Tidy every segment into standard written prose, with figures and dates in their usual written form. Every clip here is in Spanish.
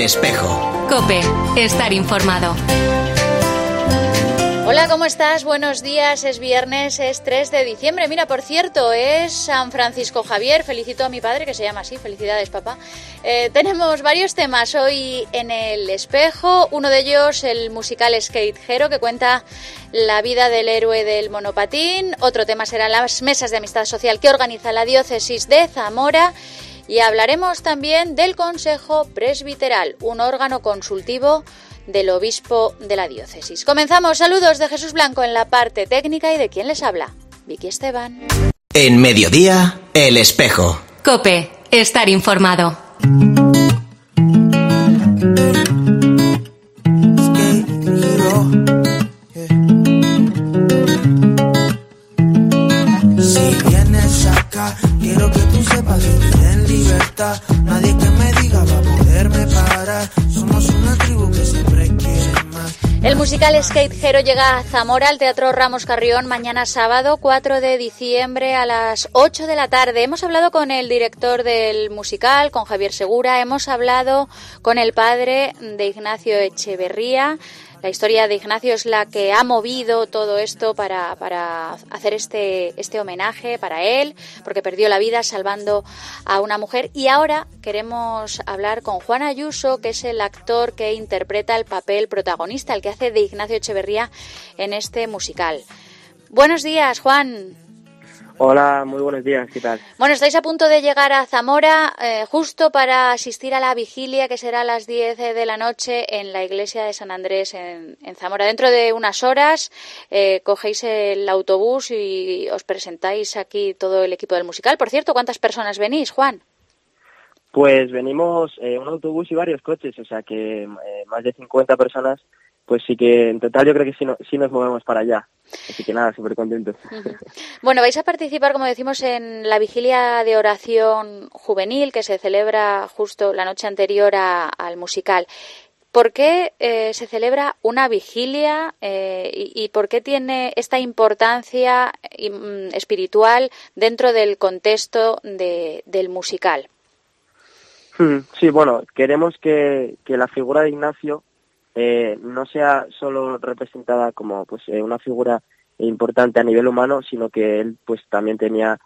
Espejo. COPE. Estar informado. Hola, ¿cómo estás? Buenos días, es viernes, es 3 de diciembre. Mira, por cierto, es San Francisco Javier. Felicito a mi padre, que se llama así. Felicidades, papá. Tenemos varios temas hoy en El Espejo. Uno de ellos, el musical Skatejero, que cuenta la vida del héroe del monopatín. Otro tema serán las mesas de amistad social que organiza la diócesis de Zamora. Y hablaremos también del Consejo Presbiteral, un órgano consultivo del obispo de la diócesis. Comenzamos. Saludos de Jesús Blanco en la parte técnica y de quien les habla, Vicky Esteban. En Mediodía, El Espejo. COPE. Estar informado. Si vienes acá, quiero que tú sepas vivir en libertad. Nadie que me diga va a poderme parar. Somos una tribu que siempre quiere más. El musical Skatejero llega a Zamora, al Teatro Ramos Carrión, mañana sábado 4 de diciembre a las 8 de la tarde. Hemos hablado con el director del musical, con Javier Segura. Hemos hablado con el padre de Ignacio Echeverría. La historia de Ignacio es la que ha movido todo esto para hacer este homenaje para él, porque perdió la vida salvando a una mujer. Y ahora queremos hablar con Juan Ayuso, que es el actor que interpreta el papel protagonista, el que hace de Ignacio Echeverría en este musical. Buenos días, Juan. Hola, muy buenos días, ¿qué tal? Bueno, estáis a punto de llegar a Zamora justo para asistir a la vigilia que será a las 10 de la noche en la iglesia de San Andrés en Zamora. Dentro de unas horas cogéis el autobús y os presentáis aquí todo el equipo del musical. Por cierto, ¿cuántas personas venís, Juan? Pues venimos un autobús y varios coches, o sea que más de 50 personas, pues sí que en total yo creo que sí nos movemos para allá. Así que nada, súper contentos. Bueno, vais a participar, como decimos, en la vigilia de oración juvenil que se celebra justo la noche anterior al musical. ¿Por qué se celebra una vigilia y por qué tiene esta importancia espiritual dentro del contexto del musical? Sí, bueno, queremos que la figura de Ignacio no sea solo representada como pues una figura importante a nivel humano, sino que él pues también tenía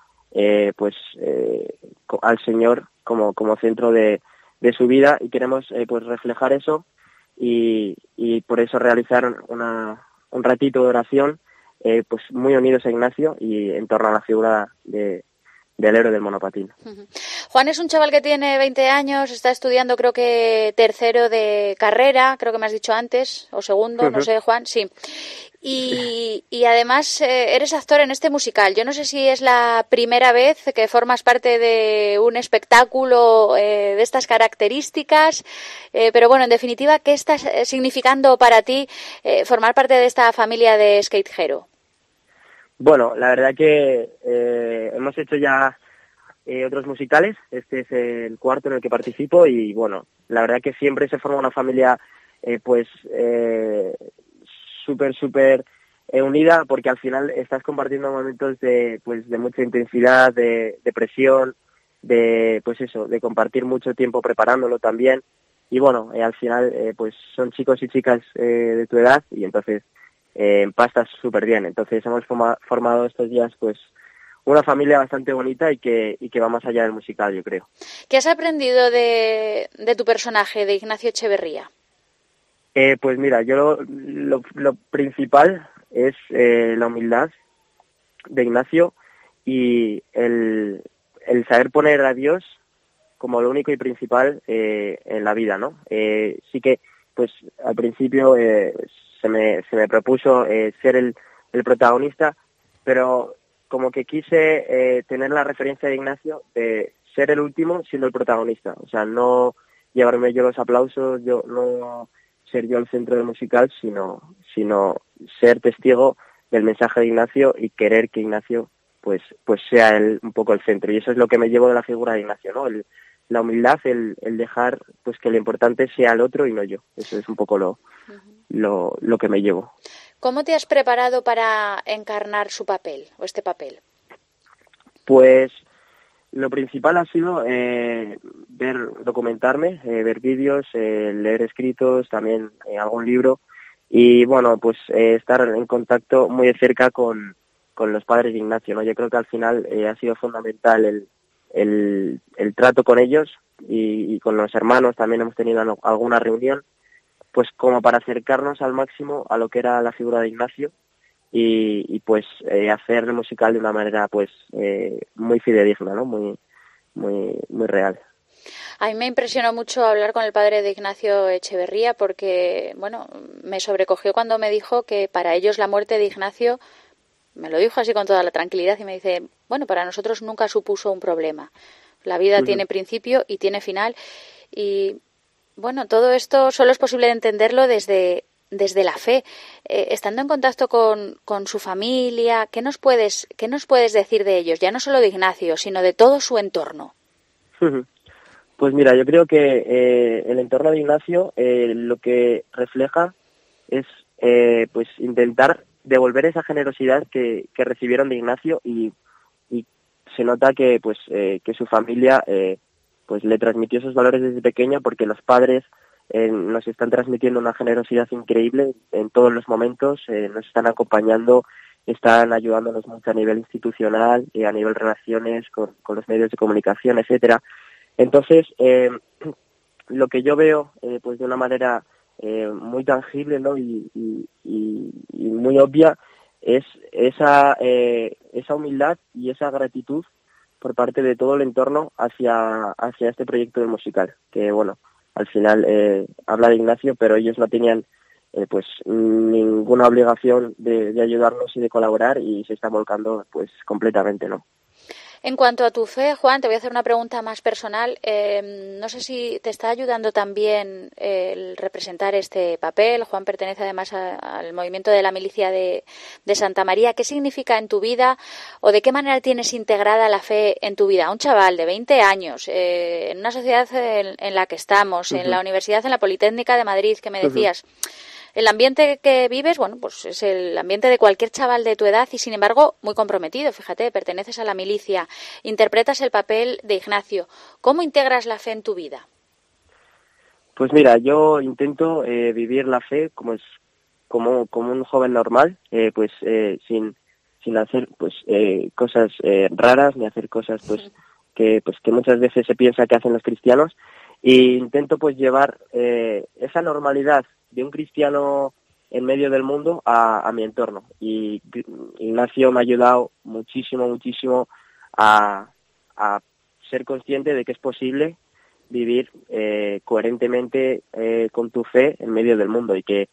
al Señor como centro de su vida, y queremos pues reflejar eso y por eso realizar un ratito de oración pues muy unidos a Ignacio y en torno a la figura del héroe del monopatín. Juan es un chaval que tiene 20 años, está estudiando creo que tercero de carrera, creo que me has dicho antes, o segundo, no sé, Juan, sí. Y además eres actor en este musical. Yo no sé si es la primera vez que formas parte de un espectáculo de estas características, pero bueno, en definitiva, ¿qué está significando para ti formar parte de esta familia de Skatejero? Bueno, la verdad que hemos hecho ya otros musicales. Este es el cuarto en el que participo y bueno, la verdad que siempre se forma una familia súper unida, porque al final estás compartiendo momentos de mucha intensidad, de presión, de compartir mucho tiempo preparándolo también. Y bueno, al final pues son chicos y chicas de tu edad y entonces empastas súper bien. Entonces hemos formado estos días pues una familia bastante bonita y que va más allá del musical, yo creo. ¿Qué has aprendido de tu personaje, de Ignacio Echeverría? Pues mira, yo lo principal es la humildad de Ignacio y el saber poner a Dios como lo único y principal en la vida, ¿no? Sí que pues al principio se me propuso ser el protagonista, pero como que quise tener la referencia de Ignacio de ser el último siendo el protagonista, o sea, no llevarme yo los aplausos, no ser yo el centro del musical, sino ser testigo del mensaje de Ignacio y querer que Ignacio pues sea él un poco el centro. Y eso es lo que me llevo de la figura de Ignacio, ¿no? La humildad, el dejar pues que lo importante sea el otro y no yo. Eso es un poco lo que me llevo. ¿Cómo te has preparado para encarnar su papel o este papel? Pues lo principal ha sido documentarme, ver vídeos, leer escritos, también algún libro y bueno, pues estar en contacto muy de cerca con los padres de Ignacio, ¿no? Yo creo que al final ha sido fundamental el trato con ellos y con los hermanos también hemos tenido alguna reunión, pues como para acercarnos al máximo a lo que era la figura de Ignacio y pues hacer el musical de una manera pues muy fidedigna, ¿no? Muy real. A mí me impresionó mucho hablar con el padre de Ignacio Echeverría porque, bueno, me sobrecogió cuando me dijo que para ellos la muerte de Ignacio, me lo dijo así con toda la tranquilidad y me dice, bueno, para nosotros nunca supuso un problema. La vida tiene principio y tiene final y, bueno, todo esto solo es posible de entenderlo desde la fe. Estando en contacto con su familia, ¿qué nos puedes decir de ellos? Ya no solo de Ignacio, sino de todo su entorno. Pues mira, yo creo que el entorno de Ignacio lo que refleja es pues intentar devolver esa generosidad que recibieron de Ignacio y se nota que pues que su familia pues le transmitió esos valores desde pequeña porque los padres nos están transmitiendo una generosidad increíble en todos los momentos, nos están acompañando, están ayudándonos mucho a nivel institucional y a nivel relaciones con los medios de comunicación, etcétera. Entonces, lo que yo veo pues de una manera muy tangible, ¿no? y muy obvia es esa humildad y esa gratitud por parte de todo el entorno hacia este proyecto del musical, que bueno, al final habla de Ignacio, pero ellos no tenían pues ninguna obligación de ayudarnos y de colaborar y se están volcando pues completamente, ¿no? En cuanto a tu fe, Juan, te voy a hacer una pregunta más personal. No sé si te está ayudando también el representar este papel. Juan pertenece además al movimiento de la milicia de Santa María. ¿Qué significa en tu vida o de qué manera tienes integrada la fe en tu vida? Un chaval de 20 años, en una sociedad en la que estamos, en la universidad, en la Politécnica de Madrid, que me decías... El ambiente que vives, bueno, pues es el ambiente de cualquier chaval de tu edad y, sin embargo, muy comprometido. Fíjate, perteneces a la milicia, interpretas el papel de Ignacio. ¿Cómo integras la fe en tu vida? Pues mira, yo intento vivir la fe como un joven normal, pues sin hacer pues cosas raras ni hacer cosas que muchas veces se piensa que hacen los cristianos. Y intento pues llevar esa normalidad de un cristiano en medio del mundo a mi entorno. Y Ignacio me ha ayudado muchísimo a ser consciente de que es posible vivir coherentemente con tu fe en medio del mundo y que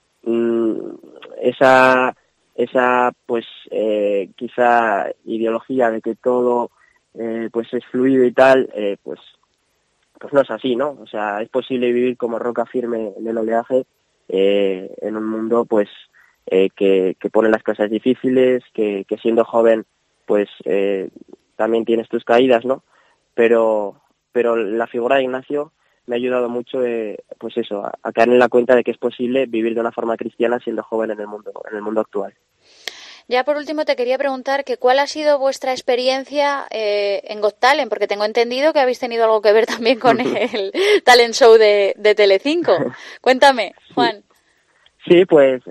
esa pues quizá ideología de que todo pues es fluido y tal, pues no es así, ¿no? O sea, es posible vivir como roca firme en el oleaje en un mundo pues que pone las cosas difíciles, que siendo joven pues también tienes tus caídas, ¿no? Pero la figura de Ignacio me ha ayudado mucho pues eso, a caer en la cuenta de que es posible vivir de una forma cristiana siendo joven en el mundo actual. Ya por último te quería preguntar que cuál ha sido vuestra experiencia en Got Talent, porque tengo entendido que habéis tenido algo que ver también con el talent show de Telecinco. Cuéntame, Juan. Sí, pues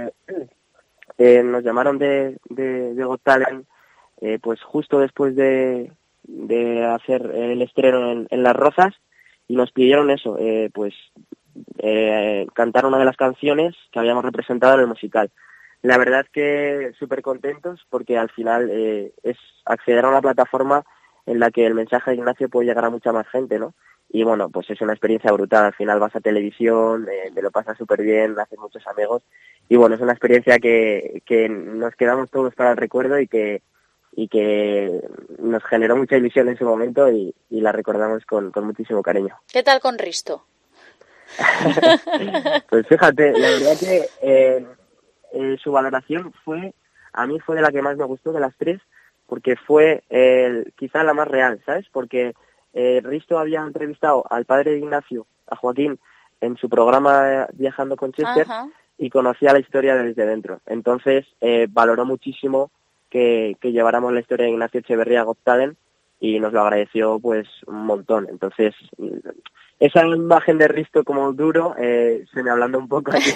nos llamaron de Got Talent pues justo después de hacer el estreno en Las Rozas y nos pidieron eso, pues cantar una de las canciones que habíamos representado en el musical. La verdad es que súper contentos porque al final es acceder a una plataforma en la que el mensaje de Ignacio puede llegar a mucha más gente, ¿no? Y bueno, pues es una experiencia brutal. Al final vas a televisión, te lo pasas súper bien, haces muchos amigos y bueno, es una experiencia que nos quedamos todos para el recuerdo y que nos generó mucha ilusión en su momento y la recordamos con muchísimo cariño. ¿Qué tal con Risto? Pues fíjate, la verdad que su valoración a mí fue de la que más me gustó de las tres, porque fue quizá la más real, ¿sabes? Porque Risto había entrevistado al padre de Ignacio, a Joaquín, en su programa Viajando con Chester. Ajá. Y conocía la historia desde dentro. Entonces valoró muchísimo que lleváramos la historia de Ignacio Echeverría a Got Talent y nos lo agradeció pues un montón. Entonces, esa imagen de Risto como duro se me ablanda un poco aquí.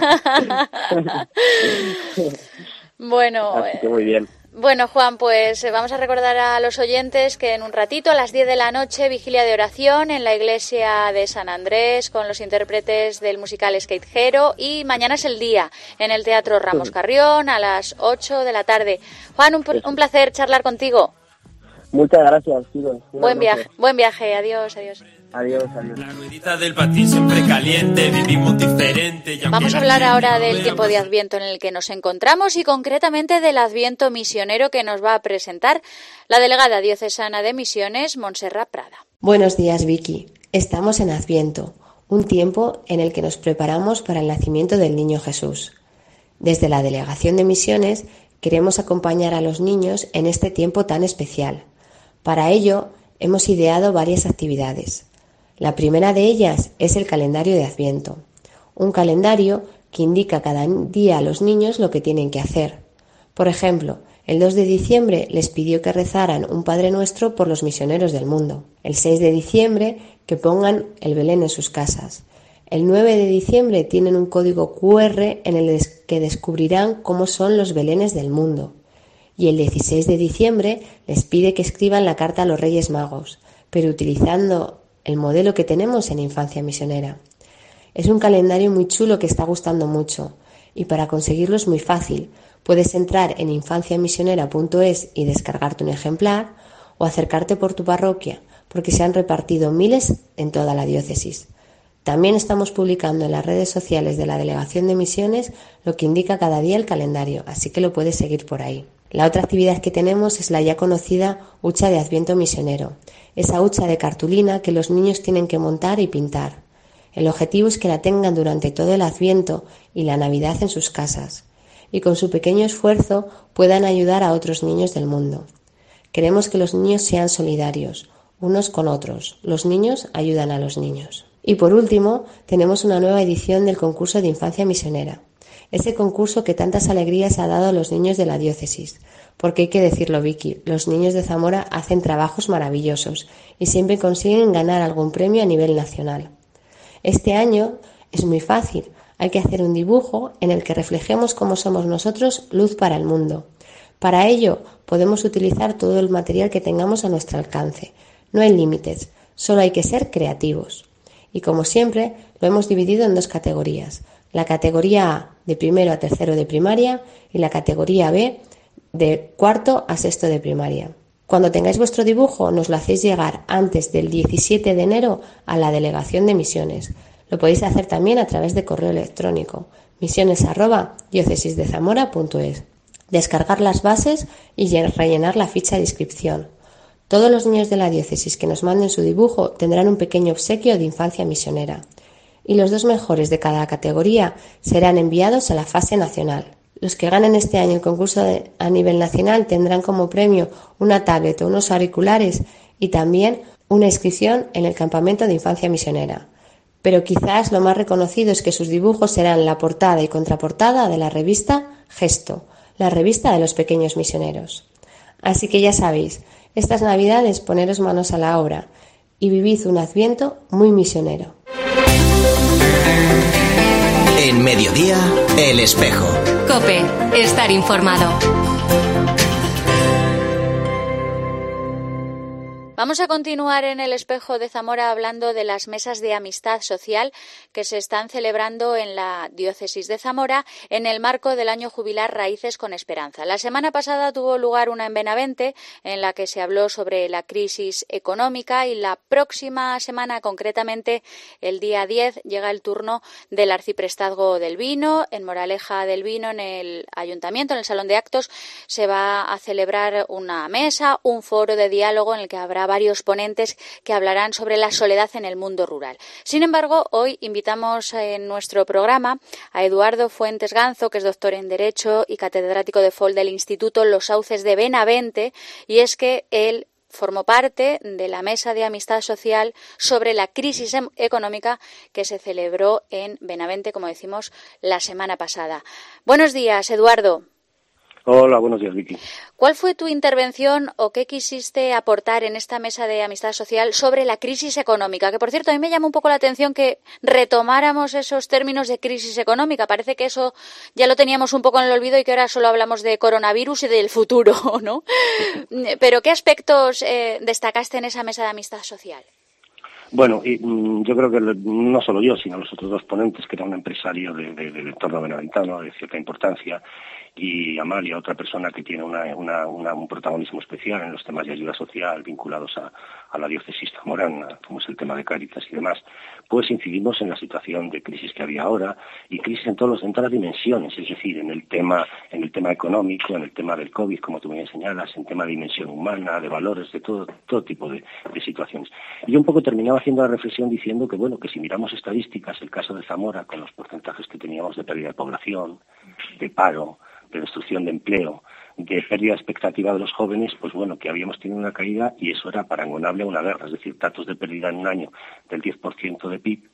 Bueno, así que muy bien. Bueno, Juan, pues vamos a recordar a los oyentes que en un ratito, a las 10 de la noche, vigilia de oración en la iglesia de San Andrés con los intérpretes del musical Skate Hero, y mañana es el día en el Teatro Ramos Carrión a las 8 de la tarde. Juan, un placer charlar contigo. Muchas gracias, chicos. Buen viaje, adiós. Adiós. La ruedita del patín siempre caliente, vivimos diferente. Vamos a hablar ahora del tiempo de Adviento en el que nos encontramos y concretamente del Adviento misionero que nos va a presentar la delegada diocesana de Misiones, Montserrat Prada. Buenos días, Vicky. Estamos en Adviento, un tiempo en el que nos preparamos para el nacimiento del Niño Jesús. Desde la Delegación de Misiones queremos acompañar a los niños en este tiempo tan especial. Para ello, hemos ideado varias actividades. La primera de ellas es el calendario de Adviento, un calendario que indica cada día a los niños lo que tienen que hacer. Por ejemplo, el 2 de diciembre les pidió que rezaran un Padre Nuestro por los misioneros del mundo. El 6 de diciembre que pongan el Belén en sus casas. El 9 de diciembre tienen un código QR en el que descubrirán cómo son los belenes del mundo. Y el 16 de diciembre les pide que escriban la carta a los Reyes Magos, pero utilizando el modelo que tenemos en Infancia Misionera. Es un calendario muy chulo que está gustando mucho, y para conseguirlo es muy fácil. Puedes entrar en infanciamisionera.es y descargarte un ejemplar, o acercarte por tu parroquia, porque se han repartido miles en toda la diócesis. También estamos publicando en las redes sociales de la Delegación de Misiones lo que indica cada día el calendario, así que lo puedes seguir por ahí. La otra actividad que tenemos es la ya conocida hucha de Adviento misionero, esa hucha de cartulina que los niños tienen que montar y pintar. El objetivo es que la tengan durante todo el Adviento y la Navidad en sus casas, y con su pequeño esfuerzo puedan ayudar a otros niños del mundo. Queremos que los niños sean solidarios, unos con otros. Los niños ayudan a los niños. Y por último, tenemos una nueva edición del concurso de Infancia Misionera. Ese concurso que tantas alegrías ha dado a los niños de la diócesis. Porque hay que decirlo, Vicky, los niños de Zamora hacen trabajos maravillosos y siempre consiguen ganar algún premio a nivel nacional. Este año es muy fácil. Hay que hacer un dibujo en el que reflejemos cómo somos nosotros luz para el mundo. Para ello, podemos utilizar todo el material que tengamos a nuestro alcance. No hay límites, solo hay que ser creativos. Y como siempre, lo hemos dividido en dos categorías. La categoría A, de primero a tercero de primaria, y la categoría B, de cuarto a sexto de primaria. Cuando tengáis vuestro dibujo, nos lo hacéis llegar antes del 17 de enero a la Delegación de Misiones. Lo podéis hacer también a través de correo electrónico, misiones@diocesisdezamora.es. Descargar las bases y rellenar la ficha de inscripción. Todos los niños de la diócesis que nos manden su dibujo tendrán un pequeño obsequio de Infancia Misionera. Y los 2 mejores de cada categoría serán enviados a la fase nacional. Los que ganen este año el concurso a nivel nacional tendrán como premio una tablet o unos auriculares y también una inscripción en el campamento de Infancia Misionera. Pero quizás lo más reconocido es que sus dibujos serán la portada y contraportada de la revista Gesto, la revista de los pequeños misioneros. Así que ya sabéis, estas Navidades poneros manos a la obra y vivid un Adviento muy misionero. En Mediodía, El Espejo. COPE, estar informado. Vamos a continuar en el Espejo de Zamora hablando de las mesas de amistad social que se están celebrando en la diócesis de Zamora en el marco del año jubilar Raíces con Esperanza. La semana pasada tuvo lugar una en Benavente en la que se habló sobre la crisis económica y la próxima semana, concretamente el día 10, llega el turno del Arciprestazgo del Vino. En Moraleja del Vino, en el Ayuntamiento, en el Salón de Actos, se va a celebrar una mesa, un foro de diálogo en el que habrá varios ponentes que hablarán sobre la soledad en el mundo rural. Sin embargo, hoy invitamos en nuestro programa a Eduardo Fuentes Ganzo, que es doctor en Derecho y catedrático de FOL del Instituto Los Sauces de Benavente, y es que él formó parte de la mesa de amistad social sobre la crisis económica que se celebró en Benavente, como decimos, la semana pasada. Buenos días, Eduardo. Hola, buenos días, Vicky. ¿Cuál fue tu intervención o qué quisiste aportar en esta mesa de amistad social sobre la crisis económica? Que, por cierto, a mí me llama un poco la atención que retomáramos esos términos de crisis económica. Parece que eso ya lo teníamos un poco en el olvido y que ahora solo hablamos de coronavirus y del futuro, ¿no? Pero ¿qué aspectos destacaste en esa mesa de amistad social? Bueno, yo creo que no solo yo, sino los otros dos ponentes, que era un empresario del entorno benaventano de cierta importancia, y Amalia, otra persona que tiene un protagonismo especial en los temas de ayuda social vinculados a la diócesis zamorana, como es el tema de Cáritas y demás, pues incidimos en la situación de crisis que había ahora, y crisis en todas las dimensiones, es decir, en el tema económico, en el tema del COVID, como tú me señalas, en tema de dimensión humana, de valores, de todo tipo de situaciones. Y yo un poco terminaba haciendo la reflexión diciendo que, bueno, que si miramos estadísticas, el caso de Zamora, con los porcentajes que teníamos de pérdida de población, de paro, de destrucción de empleo, de pérdida de expectativa de los jóvenes, pues bueno, que habíamos tenido una caída y eso era parangonable a una guerra, es decir, datos de pérdida en un año del 10% de PIB,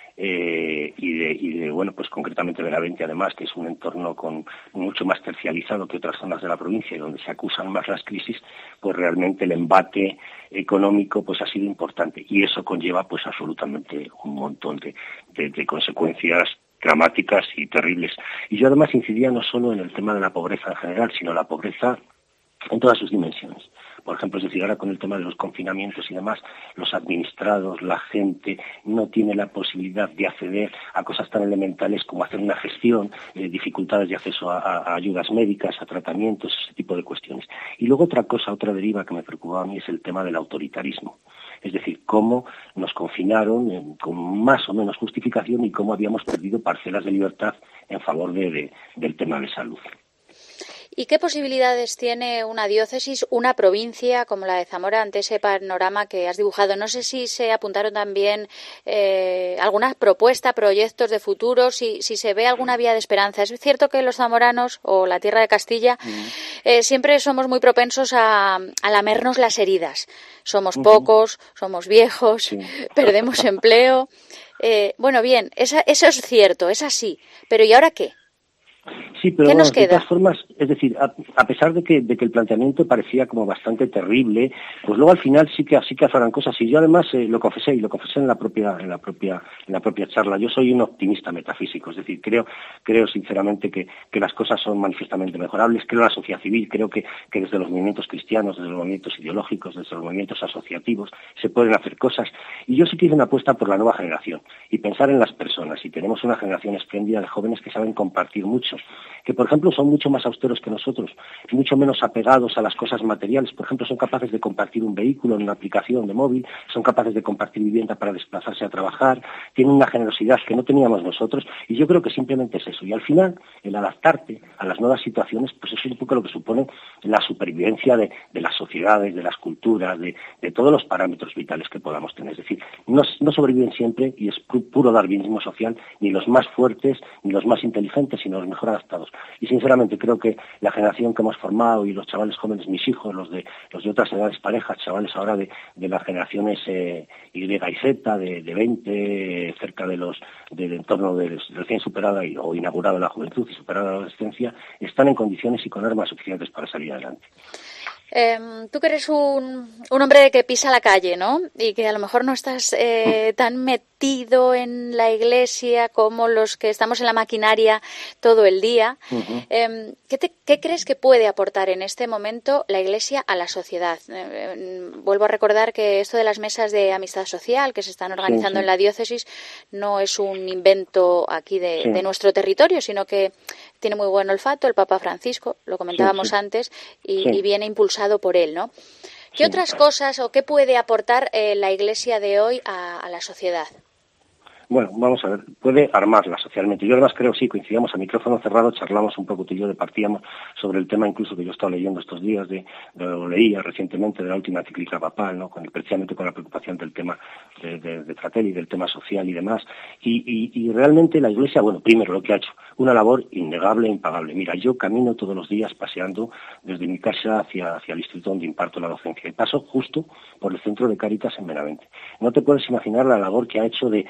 y de bueno, pues concretamente Benavente, además, que es un entorno mucho más tercializado que otras zonas de la provincia y donde se acusan más las crisis, pues realmente el embate económico pues ha sido importante y eso conlleva pues absolutamente un montón de consecuencias dramáticas y terribles. Y yo además incidía no solo en el tema de la pobreza en general, sino la pobreza en todas sus dimensiones. Por ejemplo, es decir, ahora con el tema de los confinamientos y demás, los administrados, la gente no tiene la posibilidad de acceder a cosas tan elementales como hacer una gestión, dificultades de acceso a ayudas médicas, a tratamientos, ese tipo de cuestiones. Y luego otra deriva que me preocupaba a mí es el tema del autoritarismo. Es decir, cómo nos confinaron con más o menos justificación y cómo habíamos perdido parcelas de libertad en favor del tema de salud. ¿Y qué posibilidades tiene una diócesis, una provincia como la de Zamora ante ese panorama que has dibujado? No sé si se apuntaron también alguna propuesta, proyectos de futuro, si se ve alguna vía de esperanza. Es cierto que los zamoranos o la tierra de Castilla siempre somos muy propensos a lamernos las heridas. Somos pocos, somos viejos, perdemos empleo. Bueno, bien, eso es cierto, es así. Pero ¿y ahora qué? Sí, pero ¿qué nos queda? De todas formas, es decir, a pesar de que el planteamiento parecía como bastante terrible, pues luego al final sí que afloran cosas. Y yo además lo confesé en la propia charla. Yo soy un optimista metafísico, es decir, creo sinceramente que las cosas son manifiestamente mejorables. Creo en la sociedad civil, creo que desde los movimientos cristianos, desde los movimientos ideológicos, desde los movimientos asociativos se pueden hacer cosas. Y yo sí que hice una apuesta por la nueva generación y pensar en las personas. Y tenemos una generación espléndida de jóvenes que saben compartir mucho, que por ejemplo son mucho más austeros que nosotros, mucho menos apegados a las cosas materiales. Por ejemplo, son capaces de compartir un vehículo en una aplicación de móvil, son capaces de compartir vivienda para desplazarse a trabajar, tienen una generosidad que no teníamos nosotros, y yo creo que simplemente es eso. Y al final, el adaptarte a las nuevas situaciones, pues es un poco lo que supone la supervivencia de las sociedades, de las culturas, de todos los parámetros vitales que podamos tener. Es decir, no sobreviven siempre, y es puro darwinismo social, ni los más fuertes, ni los más inteligentes, sino los mejor adaptados. Y sinceramente creo que la generación que hemos formado y los chavales jóvenes, mis hijos, los de otras edades parejas, chavales ahora de las generaciones Y y Z, de 20, cerca del entorno de recién superada o inaugurada la juventud y superada la adolescencia, están en condiciones y con armas suficientes para salir adelante. Tú que eres un hombre que pisa la calle, ¿no? Y que a lo mejor no estás tan metido en la iglesia como los que estamos en la maquinaria todo el día. ¿Qué crees que puede aportar en este momento la iglesia a la sociedad? Vuelvo a recordar que esto de las mesas de amistad social que se están organizando en la diócesis no es un invento aquí de nuestro territorio, sino que tiene muy buen olfato el Papa Francisco, lo comentábamos antes, y viene impulsado por él, ¿no? ¿Qué otras cosas o qué puede aportar la Iglesia de hoy a la sociedad? Bueno, vamos a ver, puede armarla socialmente. Yo además creo, sí, coincidíamos a micrófono cerrado, charlamos un poco tú y yo, departíamos sobre el tema incluso que yo estaba leyendo estos días, lo leía recientemente de la última encíclica papal, ¿no? Precisamente con la preocupación del tema de Fratelli, del tema social y demás. Y realmente la Iglesia, bueno, primero lo que ha hecho, una labor innegable e impagable. Mira, yo camino todos los días paseando desde mi casa hacia el instituto donde imparto la docencia y paso justo por el centro de Cáritas en Benavente. No te puedes imaginar la labor que ha hecho de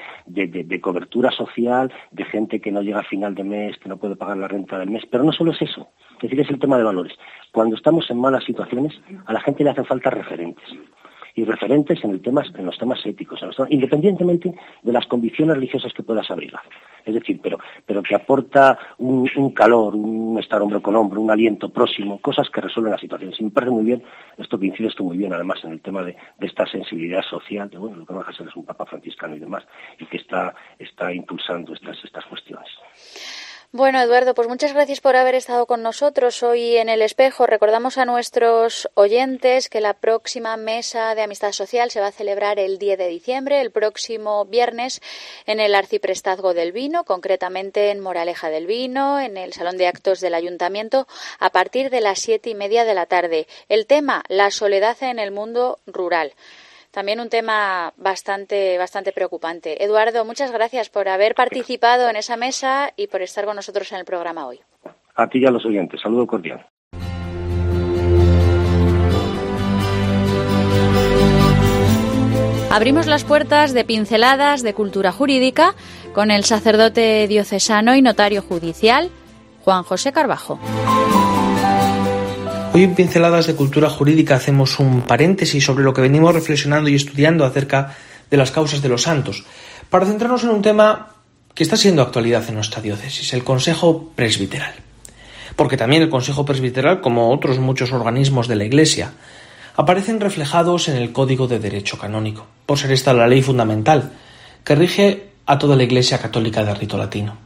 de cobertura social, de gente que no llega a final de mes, que no puede pagar la renta del mes. Pero no solo es eso, es decir, es el tema de valores. Cuando estamos en malas situaciones, a la gente le hacen falta referentes. Y referentes en los temas éticos, independientemente de las convicciones religiosas que puedas abrigar. Es decir, pero que aporta un calor, un estar hombro con hombro, un aliento próximo, cosas que resuelven las situaciones. Y me parece muy bien, esto que incides tú muy bien, además, en el tema de esta sensibilidad social, de bueno, lo que va a ser es un Papa franciscano y demás, y que está impulsando estas cuestiones. Bueno, Eduardo, pues muchas gracias por haber estado con nosotros hoy en El Espejo. Recordamos a nuestros oyentes que la próxima mesa de amistad social se va a celebrar el 10 de diciembre, el próximo viernes, en el Arciprestazgo del Vino, concretamente en Moraleja del Vino, en el Salón de Actos del Ayuntamiento, a partir de las 7:30 de la tarde. El tema, la soledad en el mundo rural. También un tema bastante preocupante. Eduardo, muchas gracias por haber participado en esa mesa y por estar con nosotros en el programa hoy. A ti y a los oyentes. Saludo cordial. Abrimos las puertas de Pinceladas de Cultura Jurídica con el sacerdote diocesano y notario judicial, Juan José Carbajo. Hoy en Pinceladas de Cultura Jurídica hacemos un paréntesis sobre lo que venimos reflexionando y estudiando acerca de las causas de los santos, para centrarnos en un tema que está siendo actualidad en nuestra diócesis, el Consejo Presbiteral. Porque también el Consejo Presbiteral, como otros muchos organismos de la Iglesia, aparecen reflejados en el Código de Derecho Canónico, por ser esta la ley fundamental que rige a toda la Iglesia católica de rito latino.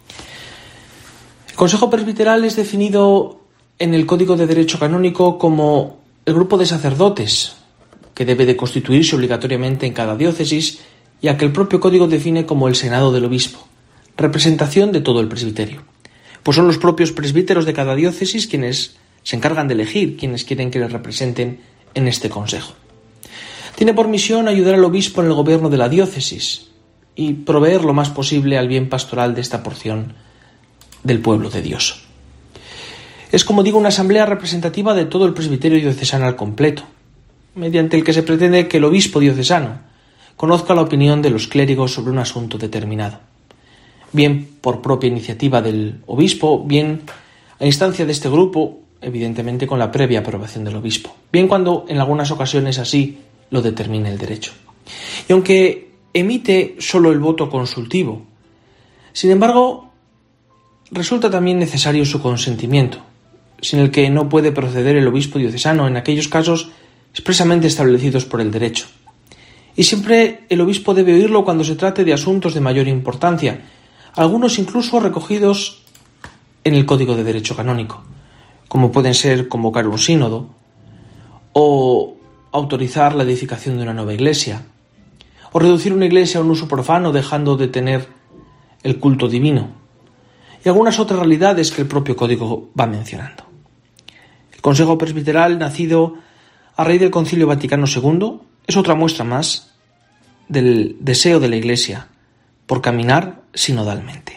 El Consejo Presbiteral es definido en el Código de Derecho Canónico como el grupo de sacerdotes que debe de constituirse obligatoriamente en cada diócesis, y a que el propio Código define como el Senado del Obispo, representación de todo el presbiterio. Pues son los propios presbíteros de cada diócesis quienes se encargan de elegir quienes quieren que les representen en este consejo. Tiene por misión ayudar al obispo en el gobierno de la diócesis y proveer lo más posible al bien pastoral de esta porción del pueblo de Dios. Es, como digo, una asamblea representativa de todo el presbiterio diocesano al completo, mediante el que se pretende que el obispo diocesano conozca la opinión de los clérigos sobre un asunto determinado, bien por propia iniciativa del obispo, bien a instancia de este grupo, evidentemente con la previa aprobación del obispo, bien cuando en algunas ocasiones así lo determine el derecho. Y aunque emite solo el voto consultivo, sin embargo, resulta también necesario su consentimiento, sin el que no puede proceder el obispo diocesano en aquellos casos expresamente establecidos por el derecho. Y siempre el obispo debe oírlo cuando se trate de asuntos de mayor importancia, algunos incluso recogidos en el Código de Derecho Canónico, como pueden ser convocar un sínodo, o autorizar la edificación de una nueva iglesia, o reducir una iglesia a un uso profano dejando de tener el culto divino, y algunas otras realidades que el propio Código va mencionando. El Consejo Presbiteral, nacido a raíz del Concilio Vaticano II, es otra muestra más del deseo de la Iglesia por caminar sinodalmente.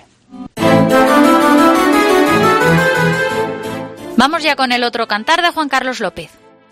Vamos ya con el otro cantar de Juan Carlos López.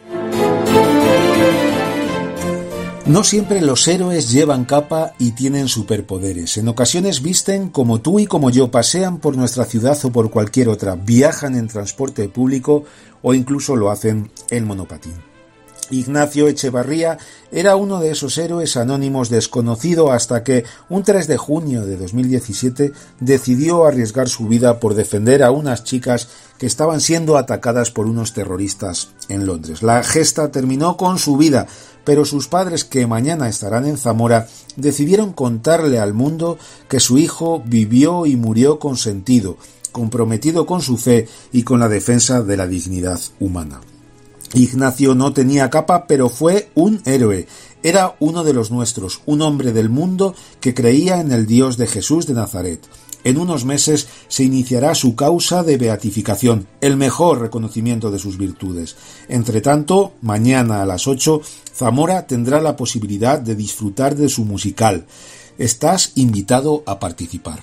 No siempre los héroes llevan capa y tienen superpoderes. En ocasiones visten como tú y como yo, pasean por nuestra ciudad o por cualquier otra, viajan en transporte público o incluso lo hacen en monopatín. Ignacio Echevarría era uno de esos héroes anónimos, desconocido hasta que un 3 de junio de 2017 decidió arriesgar su vida por defender a unas chicas que estaban siendo atacadas por unos terroristas en Londres. La gesta terminó con su vida, pero sus padres, que mañana estarán en Zamora, decidieron contarle al mundo que su hijo vivió y murió con sentido, comprometido con su fe y con la defensa de la dignidad humana. Ignacio no tenía capa, pero fue un héroe. Era uno de los nuestros, un hombre del mundo que creía en el Dios de Jesús de Nazaret. En unos meses se iniciará su causa de beatificación, el mejor reconocimiento de sus virtudes. Entre tanto, mañana a las 8, Zamora tendrá la posibilidad de disfrutar de su musical. Estás invitado a participar.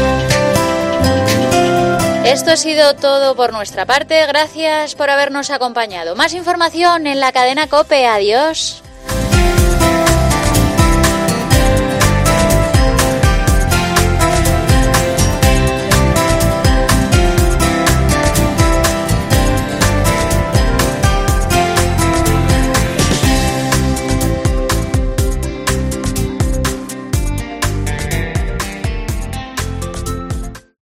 Esto ha sido todo por nuestra parte. Gracias por habernos acompañado. Más información en la cadena COPE. Adiós.